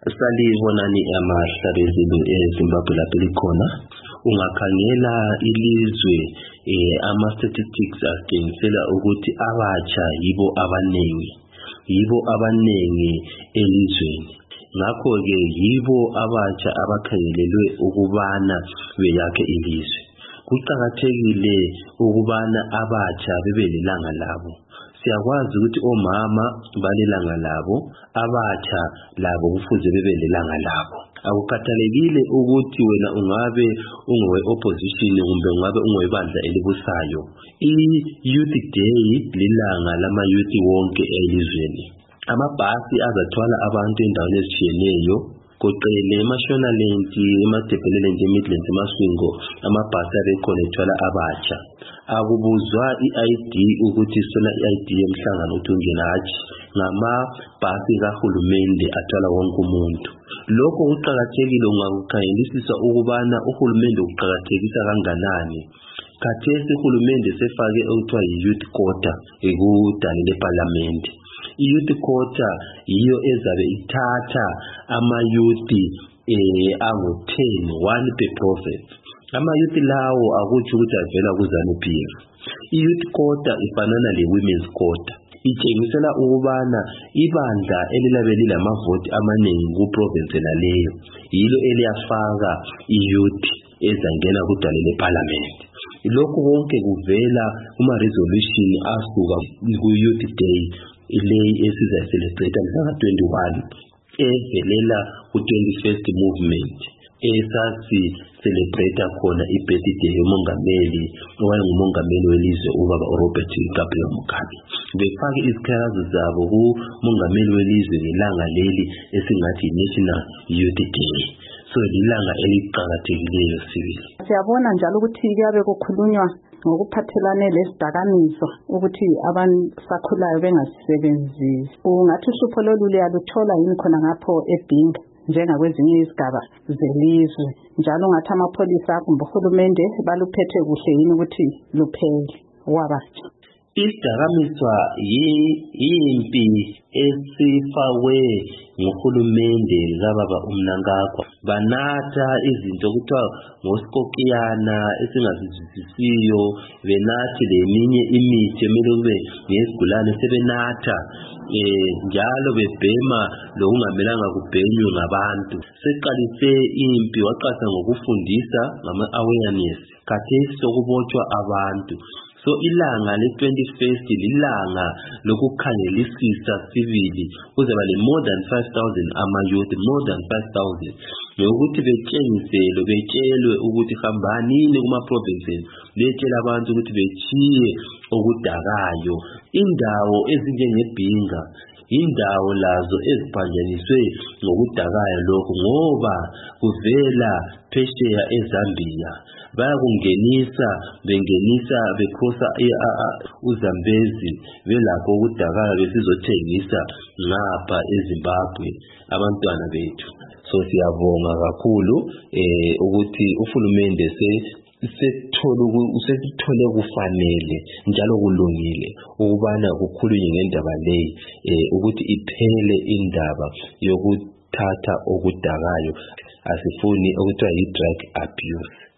Salibonani amahlabezelo eZimbabwe lapho likhona. Ungakhangela ilizwe ama-statistics atshengisela ukuthi abatsha yibo abanengi elizweni. Ngakho-ke yibo abatsha abakhangelelwe ukubana beyakhe ilizwe. Kuqakathekile ukubana abatsha bebe lelanga labo. Siyakwazi ukuthi omama balelanga labo, abatsha labo kufuze bebe lelanga labo. Akukhathalekile ukuthi wena ungabe ungowe opposition kumbe ungabe ungowebandla elibusayo. I-Youth Day lilanga lama youth wonke elizweni. Amabhasi azathwala abantu endaweni ezitshiyeneyo, goqele eMashonaland, eMadebeleland, eMidlands, eMaswingo, amabhasi abekhona ethwala abatsha. Akubuzwa i-ID ukuthi sona i-ID yemhlangano uthungena hatshi ngamabhasi kahulumende athwala wonke umuntu. Lokho kuqakathekile ungakukhangelisisa ukubana uhulumende uqakathekisa kanganani. Khathesi uhulumende sefake okuthiwa yi-youth quota ekudala leParliament. I-youth quota yiyo ezabe ithatha ama-youth angu-10, 1 per province. Ama-youth lawo akutsho ukuthi avela kuZANU-PF. I-youth quota ifanana le-women's quota. Itshengisela ukubana ibandla elilabe lilamavoti amaningi ku-province laleyo yilo eliyafaka i-youth ezangena kudala leParliament. Lokhu konke kuvela kuma-resolution asuka ku-Youth Day leyi esizayicelebrate mhlaka 21 evelela ku-21st movement esasi-celebrate khona i-birthday yomongameli owayengumongameli welizwe ubaba Robert Gabriel Mugabe. Befake izikhalazo zabo kumongameli welizwe ngelanga leli esingathi National Youth Day. So lilanga eliqhakathekileyo sibili. Siyabona njalo ukuthi kuyabe kukhulunywa ngokuphathelane lesidakamiso ukuthi abansakhulayo bengasebenzisi. Ungathi uhlupho lolu liyaluthola yini khona ngapho eBhinga njengakwezinye izigaba zelizwe, njalo ngathi amapholisa kumbe uhulumende baluphethe kuhle yini ukuthi luphele wabatsha? Isidakamiswa yimpi esifakwe nguhulumende kababa uMnangagwa. Banatha izinto kuthiwa ngosikokiyana esingazizwisisiyo, benathi leminye imithi emele kube ngesigulane sebenatha njalo bebhema lokungamelanga kubhenywe ngabantu. Seqalise impi waqasa ngokufundisa ngama-awareness, khathesi sokubotshwa abantu. So ilanga le-21st lilanga lokukhangelisisa sibili kuzaba le more than 5,000 ama-youth, more than 5,000 yokuthi betshelwe ukuthi hambanini kuma-provinces betshela abantu ukuthi bechiye okudakayo. Indawo ezinjengeBhinga indawo lazo eziphanjaniswe ngokudakayo lokho ngoba kuvela phesheya eZambia. Bayakungenisa bekhosa uZambezi belakho ukudakala besizothengisa ngapha eZimbabwe abantwana bethu. So siyabonga kakhulu ukuthi uhulumende usethole kufanele njalo kulungile ukubana kukhulunywe ngendaba leyi ukuthi iphele indaba yokuthatha okudakayo. Asifuni okuthiwa yi-drug abuse.